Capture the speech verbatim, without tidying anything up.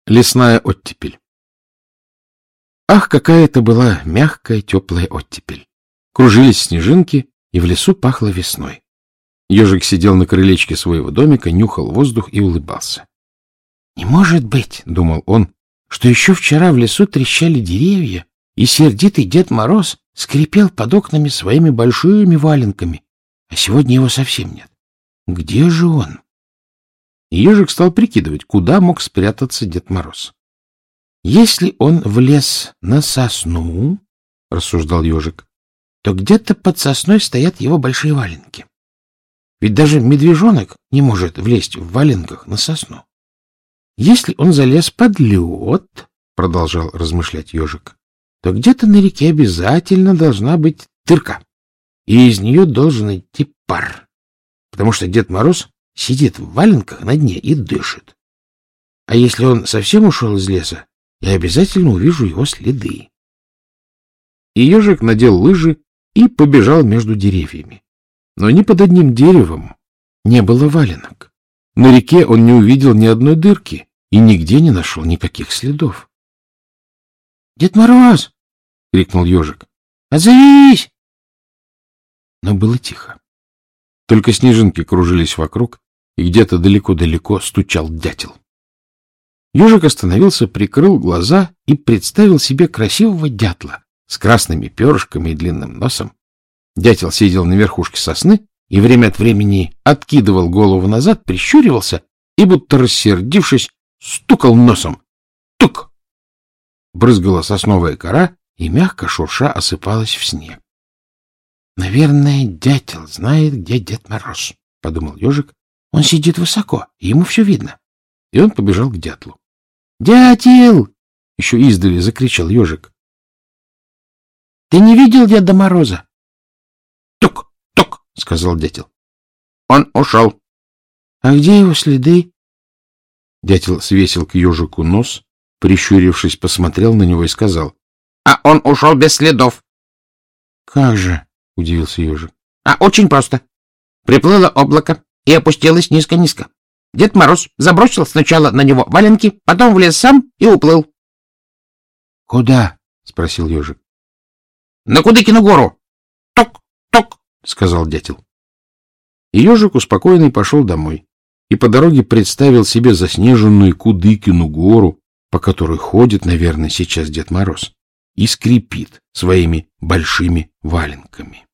Лесная оттепель. Ах, какая это была мягкая, теплая оттепель! Кружились снежинки, и в лесу пахло весной. Ежик сидел на крылечке своего домика, нюхал воздух и улыбался. — Не может быть, — думал он, — что еще вчера в лесу трещали деревья, и сердитый Дед Мороз скрипел под окнами своими большими валенками, а сегодня его совсем нет. Где же он? И ежик стал прикидывать, куда мог спрятаться Дед Мороз. Если он влез на сосну, — рассуждал ежик, — то где-то под сосной стоят его большие валенки. Ведь даже медвежонок не может влезть в валенках на сосну. Если он залез под лед, — продолжал размышлять ежик, — то где-то на реке обязательно должна быть дырка, и из нее должен идти пар, потому что Дед Мороз сидит в валенках на дне и дышит. А если он совсем ушел из леса, я обязательно увижу его следы. И ежик надел лыжи и побежал между деревьями. Но ни под одним деревом не было валенок. На реке он не увидел ни одной дырки и нигде не нашел никаких следов. — Дед Мороз! — крикнул ежик. — Отзовись! Но было тихо. Только снежинки кружились вокруг, и где-то далеко-далеко стучал дятел. Ежик остановился, прикрыл глаза и представил себе красивого дятла с красными перышками и длинным носом. Дятел сидел на верхушке сосны и время от времени откидывал голову назад, прищуривался и, будто рассердившись, стукал носом. Тук! Брызгала сосновая кора и мягко шурша осыпалась в снег. — Наверное, дятел знает, где Дед Мороз, — подумал ежик. — Он сидит высоко, и ему все видно. И он побежал к дятлу. — Дятел! — еще издали закричал ежик. — Ты не видел Деда Мороза? — Тук, тук, — сказал дятел. — Он ушел. — А где его следы? Дятел свесил к ежику нос, прищурившись, посмотрел на него и сказал. — А он ушел без следов. — Как же? — удивился ежик. — А очень просто. Приплыло облако и опустилось низко-низко. Дед Мороз забросил сначала на него валенки, потом влез сам и уплыл. — Куда? — спросил ежик. — На Кудыкину гору. — Ток, ток, — сказал дятел. И ежик успокоенный пошел домой и по дороге представил себе заснеженную Кудыкину гору, по которой ходит, наверное, сейчас Дед Мороз, и скрипит своими большими валенками.